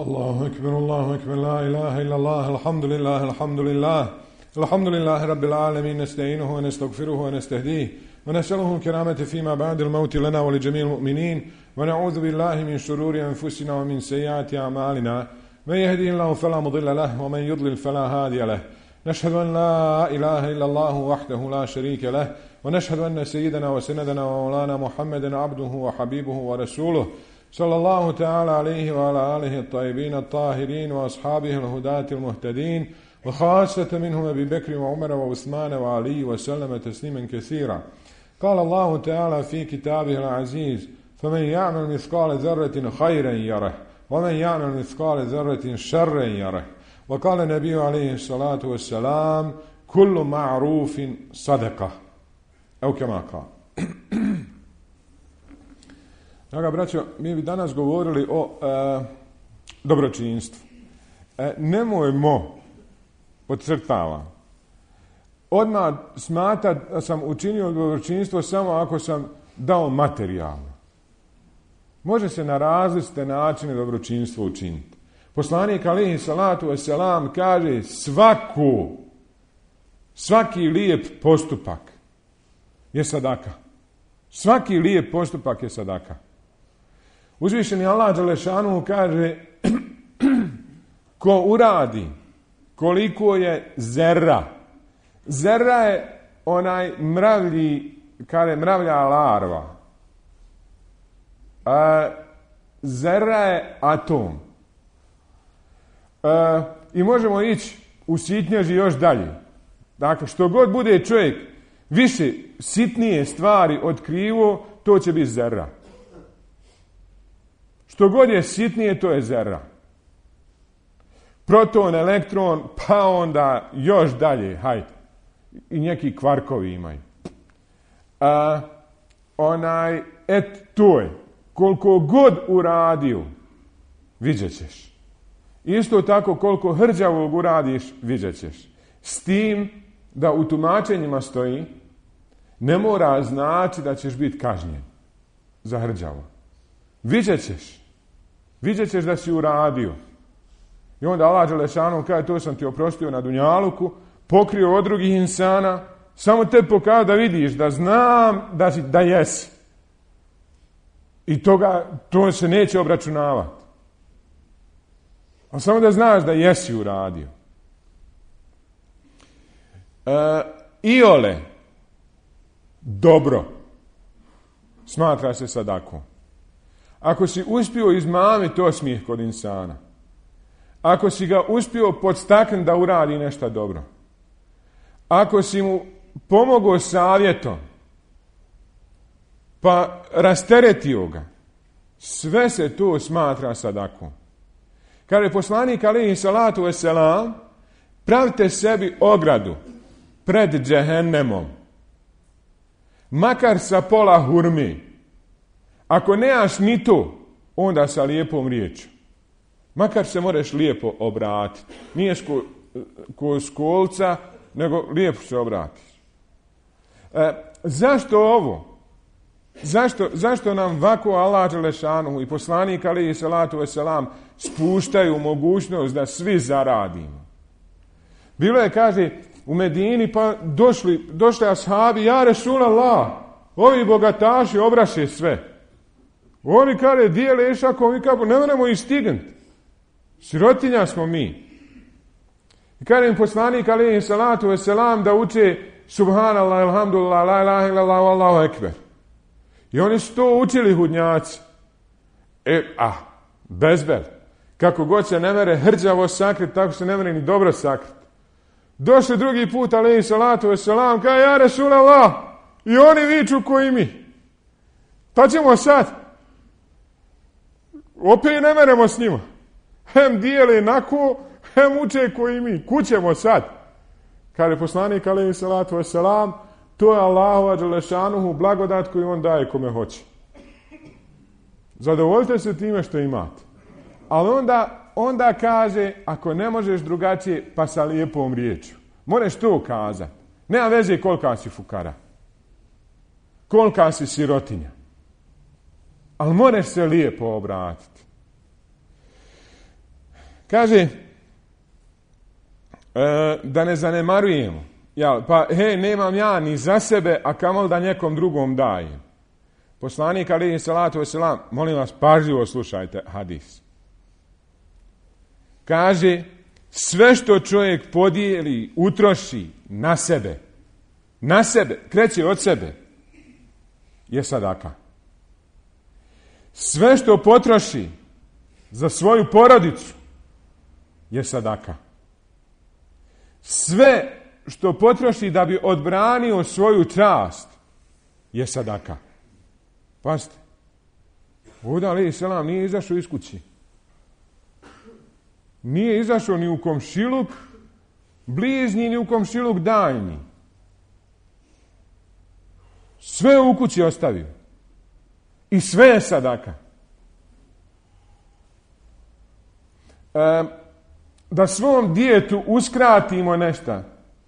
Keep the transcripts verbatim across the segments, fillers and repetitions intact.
الله أكبر الله أكبر لا إله إلا الله الحمد لله الحمد لله الحمد لله رب العالمين نستعينه ونستغفره ونستهديه ونسأله الكرامة فيما بعد الموت لنا ولجميع المؤمنين ونعوذ بالله من شرور أنفسنا ومن سيئات أعمالنا من يهدي الله فلا مضل له ومن يضلل فلا هادي له نشهد أن لا إله إلا الله وحده لا شريك له ونشهد أن سيدنا وسندنا ومولانا محمدا عبده وحبيبه ورسوله صلى الله تعالى عليه وعلى آله الطيبين الطاهرين وأصحابه الهداة المهتدين وخاصة منهم أبي بكر وعمر وعثمان وعلي وسلم تسليما كثيرا. قال الله تعالى في كتابه العزيز: فمن يعمل مثقال ذرة خيرا يره ومن يعمل مثقال ذرة شرا يره. وقال النبي عليه الصلاة والسلام: كل معروف صدقة أو كما قال. Draga braćo, mi bi danas govorili o e, dobročinstvu. E, nemojmo, podcrtavam, odmah smatrat da sam učinio dobročinstvo samo ako sam dao materijalno. Može se na različite načine dobročinstvo učiniti. Poslanik alejhi salatu vesselam kaže: svaku, svaki lijep postupak je sadaka. Svaki lijep postupak je sadaka. Uzvišeni Allah dželešanu kaže: ko uradi koliko je zerra. Zerra je onaj mravlji, kaže mravlja larva. A, zerra je atom. A, I možemo ići u sitnježi još dalje. Dakle, što god bude čovjek više sitnije stvari otkrivo, to će biti zerra. Što god je sitnije, to je zerra. Proton, elektron, pa onda još dalje, hajde. I neki kvarkovi imaju. A, onaj, et, to je. Koliko god uradio, vidjet ćeš. Isto tako, koliko hrđavog uradiš, vidjet ćeš. S tim da u tumačenjima stoji: ne mora znači da ćeš biti kažnjen za hrđavo. Vidjet ćeš. Vidjet ćeš da si uradio. I onda Allah dželešanu kaže: to sam ti oprostio na dunjaluku, pokrio od drugih insana, samo te pokazao da vidiš, da znam da, si, da jesi. I toga, to se neće obračunavati. A samo da znaš da jesi uradio. E, iole dobro smatra se sadakom. Ako si uspio izmamiti osmijeh kod insana, ako si ga uspio podstaknuti da uradi nešto dobro, ako si mu pomogao savjetom, pa rasteretio ga, sve se to smatra sadakom. Kada je poslanik alejhi salatu vesselam: pravite sebi ogradu pred džehennemom, makar sa pola hurmi. Ako nemaš ni to, onda sa lijepom riječju. Makar se moraš lijepo obratiti. Nije ko, ko skolca, nego lijepo se obratiš. E, zašto ovo? Zašto, zašto nam ovako Allah dželešanu i poslanik alejhi salatu vesselam spuštaju mogućnost da svi zaradimo? Bilo je, kaže, u Medini, pa došli, došli ashabi: ja Resulallah, ovi bogataši obraše sve. Oni, kaže, dijele išakom i kako, ne moramo ih stignuti. Sirotinja smo mi. I kaže im poslanik alejhi salatu vesselam da uče subhanallah, alhamdulillah, la ilaha illallah, wallahu ekber. I oni su to učili hudnjaci. E, ah, bezbel. Kako god se ne mere hrđavo sakriti, tako se ne mere ni dobro sakriti. Došli drugi put alejhi salatu vesselam, kaže: ja Resulallah, i oni viču ko i mi. Pa ćemo sad. Opet ne meremo s njima. Hem dijele nako, hem uče ko i mi. Kućemo sad. Kaže poslanik alejhi salatu vesselam: to je Allahova dželešanuhu blagodat koju on daje kome hoće. Zadovoljite se time što imate. Ali onda, onda kaže: ako ne možeš drugačije, pa sa lijepom riječju. Moraš to kazati. Nema veze kolika si fukara, kolika si sirotinja. Ali moraš se lijepo obratiti. Kaže, e, da ne zanemarujemo. Ja, pa, hej, nemam ja ni za sebe, a kamoli da nekom drugom dajem. Poslanik alejhi salatu vesselam, molim vas, pažljivo slušajte hadis. Kaže, sve što čovjek podijeli, utroši na sebe, na sebe, kreće od sebe, je sadaka. Sve što potroši za svoju porodicu je sadaka. Sve što potroši da bi odbranio svoju čast je sadaka. Pazite, Huda alejhi selam nije izašao iz kući. Nije izašao ni u komšiluk bližnji, ni u komšiluk daljnji. Sve u kući ostavio. I sve je sadaka. E, da svom djetetu uskratimo nešto.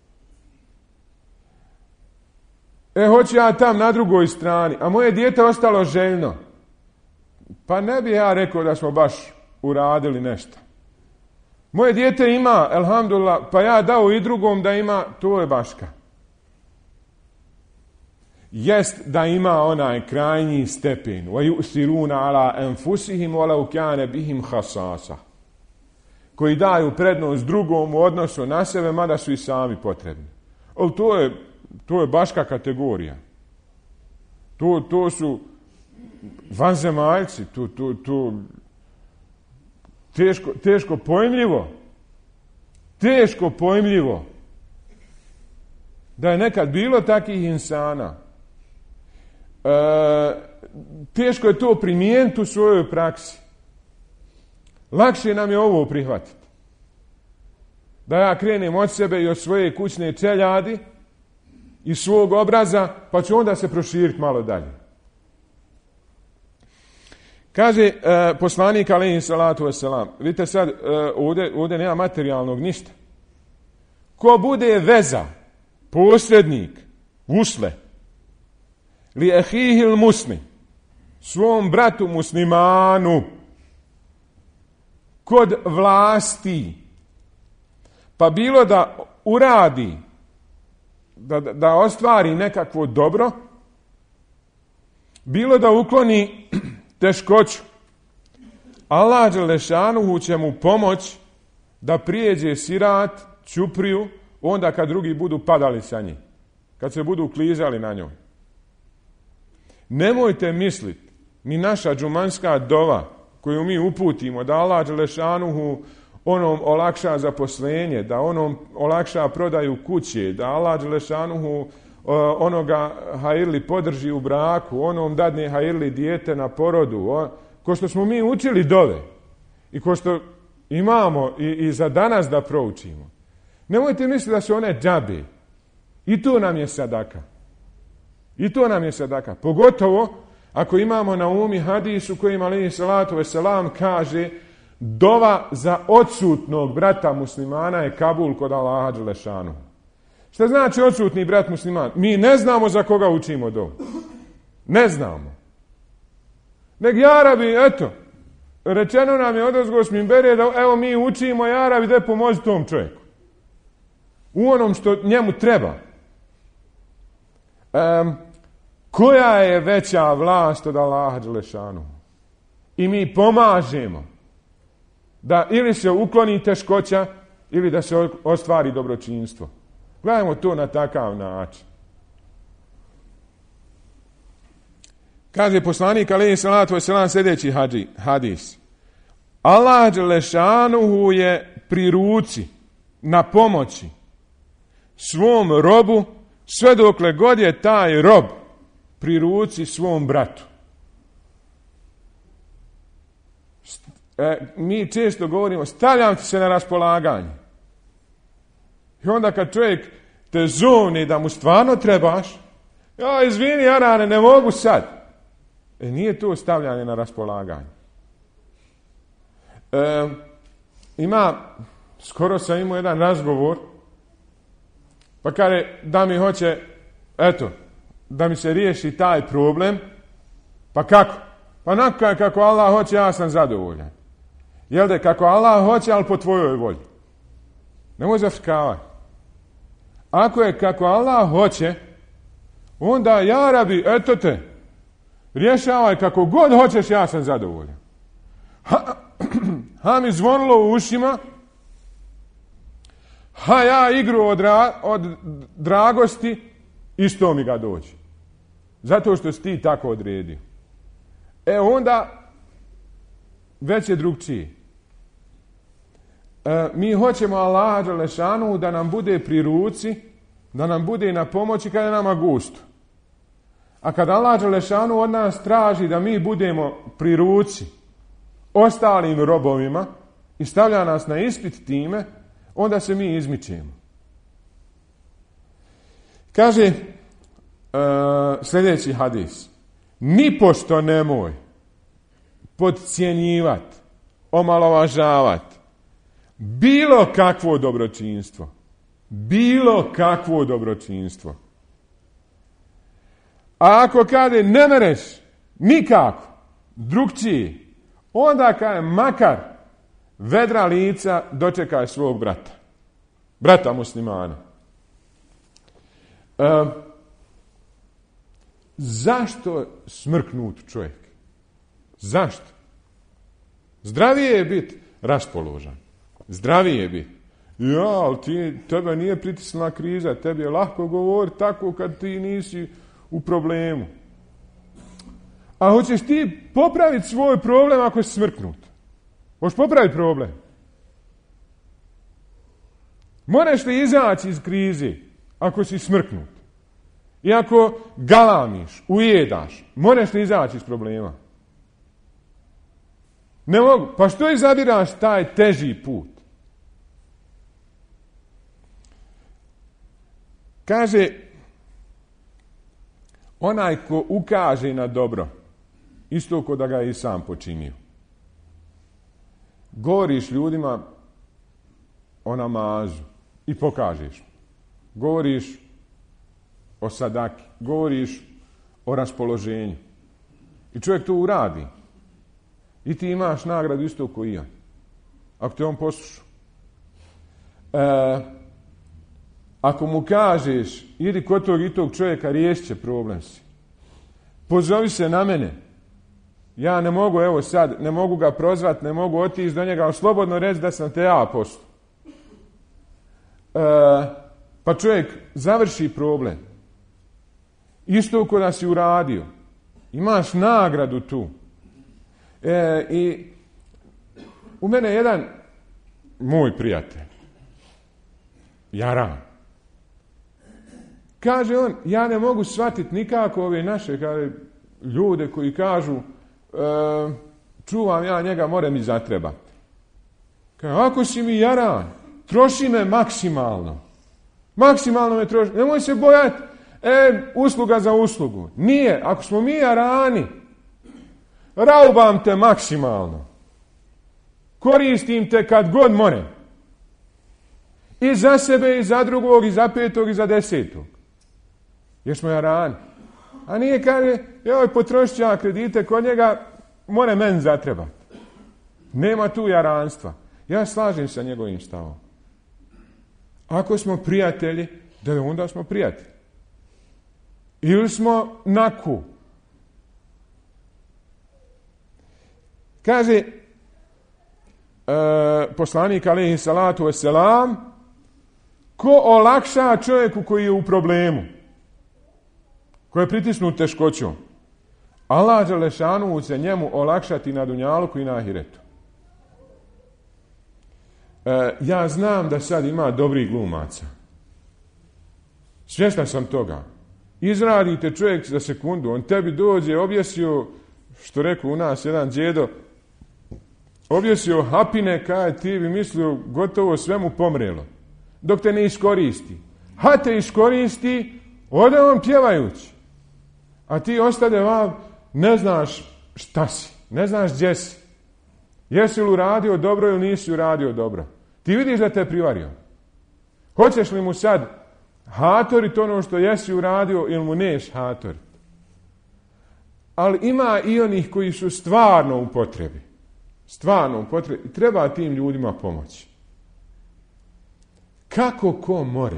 E, hoću ja tam na drugoj strani, a moje dijete ostalo željno. Pa ne bi ja rekao da smo baš uradili nešto. Moje dijete ima, elhamdulillah, pa ja dao i drugom da ima, to je baška. Jest da ima onaj krajnji stepen. وَيُؤْثِرُونَ عَلَىٰ أَنفُسِهِمْ وَلَوْ كَانَ بِهِمْ خَصَاصَةٌ, koji daju prednost drugom u odnosu na sebe, mada su i sami potrebni. Ali to je, to je baška kategorija. To, to su vanzemaljci, to, to, to teško, teško pojmljivo. Teško pojmljivo. Da je nekad bilo takvih insana. E, teško je to primijeniti u svojoj praksi. Lakše nam je ovo prihvatiti. Da ja krenem od sebe i od svoje kućne čeljadi i svog obraza, pa ću onda se proširiti malo dalje. Kaže e, poslanik alejhi salatu vesselam, vidite sad, e, ovdje, ovdje nema materijalnog ništa. Ko bude veza, posrednik, usle, li ehihil muslim, svom bratu muslimanu, kod vlasti, pa bilo da uradi, da, da ostvari nekakvo dobro, bilo da ukloni teškoću, Allah dželešanuhu će mu pomoć da prijeđe sirat, ćupriju, onda kad drugi budu padali sa njim, kad se budu klizali na njoj. Nemojte misliti, ni naša džumanska dova koju mi uputimo, da Allah dželešanuhu onom olakša zaposlenje, da onom olakša prodaju kuće, da Allah dželešanuhu onoga hajirli podrži u braku, onom dadne hajirli dijete na porodu, on, ko što smo mi učili dove i ko što imamo i, i za danas da proučimo. Nemojte misliti da su one džabe. I to nam je sadaka. I to nam je sadaka. Pogotovo ako imamo na umi hadisu kojim alejhi salatu vesselam kaže dova za odsutnog brata muslimana je kabul kod Allaha dželešanu. Šta znači odsutni brat musliman? Mi ne znamo za koga učimo dovu. Ne znamo. Nek jarabi, eto, rečeno nam je odozgo s minbere da evo mi učimo jarabi da pomozi tom čovjeku. U onom što njemu treba. Um, koja je veća vlast od Allaha dželešanu? I mi pomažemo da ili se ukloni teškoća ili da se ostvari dobročinstvo. Gledajmo to na takav način. Kaže poslanik alejhi salatu vesselam sljedeći hadis. Allah dželešanuhu je pri ruci, na pomoći svom robu sve dokle god je taj rob pri ruci svom bratu. E, mi često govorimo stavljam ti se na raspolaganje. I onda kad čovjek te zovni da mu stvarno trebaš, ja izvini Arane, ne mogu sad. E, nije to stavljanje na raspolaganje. E, ima, skoro sam imao jedan razgovor, pa kaže da mi hoće, eto, da mi se riješi taj problem, pa kako? Pa nakon kako Allah hoće, ja sam zadovoljan. Jel da kako Allah hoće, ali po tvojoj volji. Nemoj zafrkavati. Ako je kako Allah hoće, onda ja rabi, eto te, rješavaj kako god hoćeš, ja sam zadovoljan. Ha, ha mi zvonilo u ušima, ha ja igru od, ra, od dragosti, isto mi ga dođe. Zato što si ti tako odredio. E onda, već je drugčije. E, mi hoćemo Allaha dželešanu da nam bude pri ruci, da nam bude na pomoći kada je nama gusto. A kad Allah dželešanu od nas traži da mi budemo pri ruci ostalim robovima i stavlja nas na ispit time, onda se mi izmičemo. Kaže uh, sljedeći hadis. Nipošto nemoj podcjenjivati, omalovažavati bilo kakvo dobročinstvo. Bilo kakvo dobročinstvo. A ako kaže ne mereš nikako drugčiji, onda kaže makar vedra lica dočekaj svog brata. Brata muslimana. E, zašto smrknut čovjek? Zašto? Zdravije je biti raspoložen. Zdravije je biti. Ja, ali ti, tebe nije pritisnula kriza, tebi je lahko govoriti tako kad ti nisi u problemu. A hoćeš ti popraviti svoj problem ako si smrknut? Hoćeš popraviti problem? Moraš li izaći iz krize ako si smrknut? I ako galamiš, ujedaš, moraš li izaći iz problema? Ne mogu. Pa što izabiraš taj teži put? Kaže, onaj ko ukaže na dobro, isto ko da ga je i sam počinio. Govoriš ljudima o namazu i pokažeš. Govoriš o sadaki, govoriš o raspoloženju. I čovjek to uradi. I ti imaš nagradu isto ko i ja. Ako te on posluša. E, ako mu kažeš, idi kod tog i tog čovjeka, riješit će problem si. Pozovi se na mene. Ja ne mogu, evo sad, ne mogu ga prozvati, ne mogu otići do njega, ali slobodno reći da sam te ja poslao. E, pa čovjek završi problem. Isto ko da si uradio. Imaš nagradu tu. E, I u mene jedan moj prijatelj, Jaran, kaže on, ja ne mogu shvatiti nikako ove naše kaže, ljude koji kažu e, čuvam ja njega, more mi zatrebati. Kaže, ako si mi Jaran, troši me maksimalno. Maksimalno me troši. Nemoj se bojati, e, usluga za uslugu. Nije, ako smo mi Jarani, raubam te maksimalno. Koristim te kad god more. I za sebe, i za drugog, i za petog, i za desetog. Jer smo Jarani. A nije kaže, joj, potrošit ću ja kredite kod njega, more meni zatrebati. Nema tu jaranstva. Ja slažem sa njegovim stavom. Ako smo prijatelji, da onda smo prijatelji. Ili smo naku. Kaže e, poslanik alejhi salatu vesselam, ko olakša čovjeku koji je u problemu, koji je pritisnut teškoćom, Allah dželešanu će njemu olakšati na dunjaluku i na ahiretu. E, ja znam da sad ima dobrih glumaca. Svjestan sam toga. Izradite čovjek za sekundu, on tebi dođe, objesio, što rekao u nas jedan djedo, objesio hapine, kaj ti bi mislio gotovo sve mu pomrelo. Dok te ne iskoristi. Ha te iskoristi, ode on pjevajući. A ti ostade vam, ne znaš šta si, ne znaš gdje si. Jesi li uradio dobro ili nisi uradio dobro. Ti vidiš da te je privario. Hoćeš li mu sad hatoriti ono što jesi uradio ili mu neš hatoriti. Ali ima i onih koji su stvarno u potrebi. stvarno potrebi, treba tim ljudima pomoći. Kako ko more?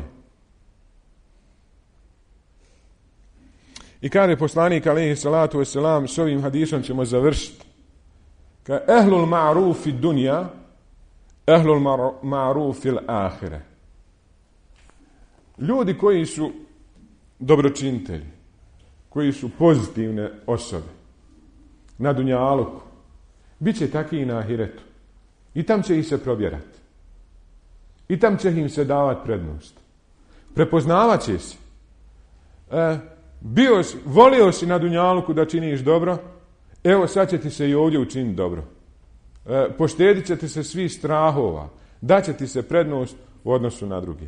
I kaže poslanik alejhi salatu vesselam, s ovim hadisom ćemo završiti. Ka ehlul ma'ruf fid dunya, ehlul ma'ruf fil ahire. Ljudi koji su dobročinitelji, koji su pozitivne osobe na dunjaluku, bit će takvi i na ahiretu. I tam će ih se probjerati. I tam će im se davati prednost. Prepoznavat će se. E, bio si, volio si na dunjaluku da činiš dobro, evo sad će ti se i ovdje učiniti dobro. E, poštedit će ti se svih strahova, daće ti se prednost u odnosu na drugi.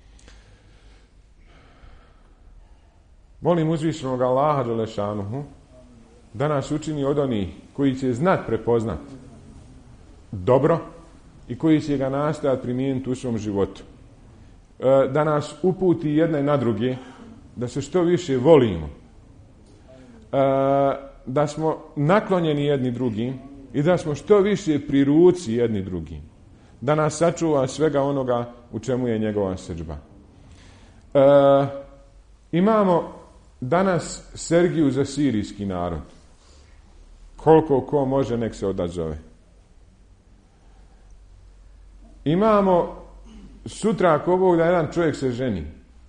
Molim uzvišenog Allaha dželešanuhu da nas učini od onih koji će znat prepoznat dobro i koji će ga nastojati primijeniti u svom životu. E, da nas uputi jedne na druge, da se što više volimo, e, da smo naklonjeni jedni drugim i da smo što više pri ruci jedni drugim. Da nas sačuva svega onoga u čemu je njegova srdžba. E, imamo danas Sergiju za sirijski narod. Koliko ko može, nek se odazove. Imamo sutra ako Bog da jedan čovjek se ženi.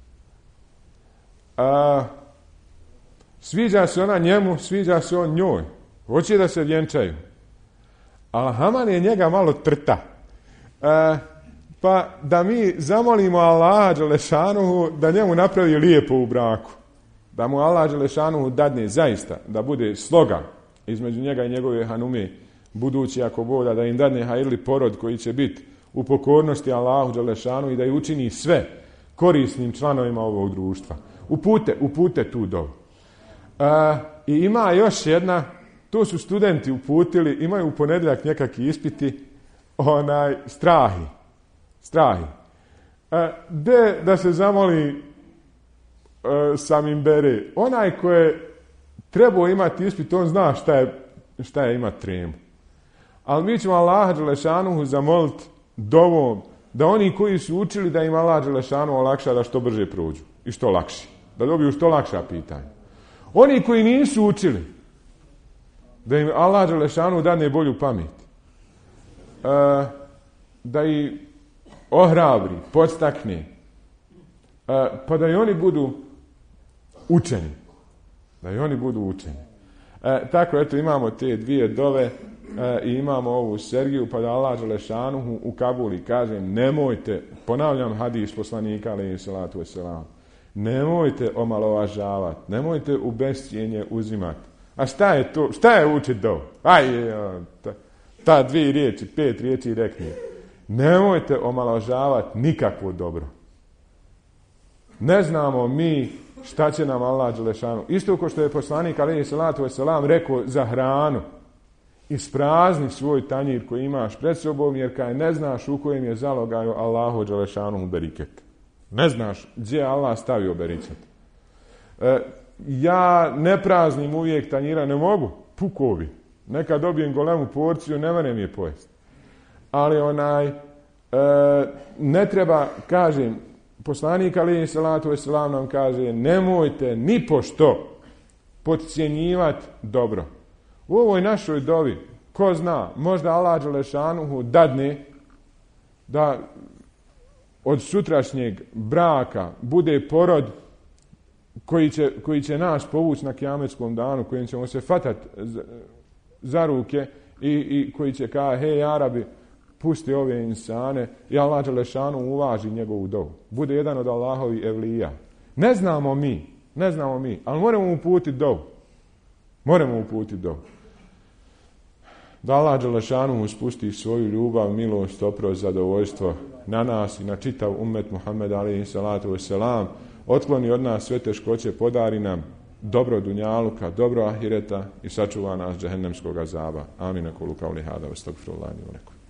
A, sviđa se ona njemu, sviđa se on njoj. Hoće da se vjenčaju. Ali Haman je njega malo trta. A, pa da mi zamolimo Allaha dželešanuhu da njemu napravi lijepo u braku. Da mu Allah dželešanuhu dadne zaista da bude sloga između njega i njegove hanume, budući ako Bog da, da im dadne hajirli porod koji će biti u pokornosti Allahu dželešanuhu i da je učini sve korisnim članovima ovog društva. Upute, upute tu dovu. E, I ima još jedna, to su studenti uputili, imaju u ponedjeljak nekakvi ispiti, onaj, strahi. Strahi. E, de da se zamoli e, samim bere. Onaj ko je trebao imati ispit, on zna šta je, šta je imati tremu. Ali mi ćemo Allaha dželešanuhu zamoliti dovom da oni koji su učili da im Allah dželešanuhu olakša da što brže prođu i što lakše. Da dobiju što lakša pitanja. Oni koji nisu učili da im Allah dželešanuhu dadne bolju pamet. E, da ih ohrabri, podstakne. E, pa da i oni budu učeni. Da i oni budu učeni. E, tako, eto, imamo te dvije dove e, i imamo ovu Sergiju, pa da Allah dželešanuhu u Kabuli kaže, nemojte, ponavljam hadis poslanika, alejhi salatu vesselam, nemojte omalovažavati, nemojte u bescijenje uzimati. A šta je to? Šta je učit dovu? Aj, ta, ta dvije riječi, pet riječi rekni. Nemojte omalovažavati nikakvo dobro. Ne znamo mi šta će nam Allah dželešanu. Isto kao što je poslanik alejhi salatu vesselam rekao za hranu. Isprazni svoj tanjir koji imaš pred sobom, jer kaj ne znaš u kojem je zalogaju Allahu dželešanu beriket. Ne znaš gdje je Allah stavio beriket. E, ja ne praznim uvijek tanjira, ne mogu. Pukovi. Neka dobijem golemu porciju, ne moram je pojesti. Ali onaj, e, ne treba, kažem, poslanik alejhi salatu vesselam nam kaže, nemojte ni pošto podcjenjivati dobro. U ovoj našoj dovi, ko zna, možda Allah dželešanuhu dadne da od sutrašnjeg braka bude porod koji će, koji će nas povući na kijametskom danu, kojim ćemo se fatati za, za ruke i, i koji će kaže, hej Arabi, pusti ove insane i Allah dželešanu uvaži njegovu dovu. Bude jedan od Allahovi evlija. Ne znamo mi, ne znamo mi, ali moramo uputiti dovu. Moramo uputiti dovu. Da Allah dželešanu spusti svoju ljubav, milost, oprost, zadovoljstvo na nas i na čitav ummet Muhammed alejhi salatu vesselam. Otkloni od nas sve teškoće, podari nam dobro dunjaluka, dobro ahireta i sačuva nas džehennemskog azaba. Amin. Kulu kauli hada, astagfirullahi wa lakum.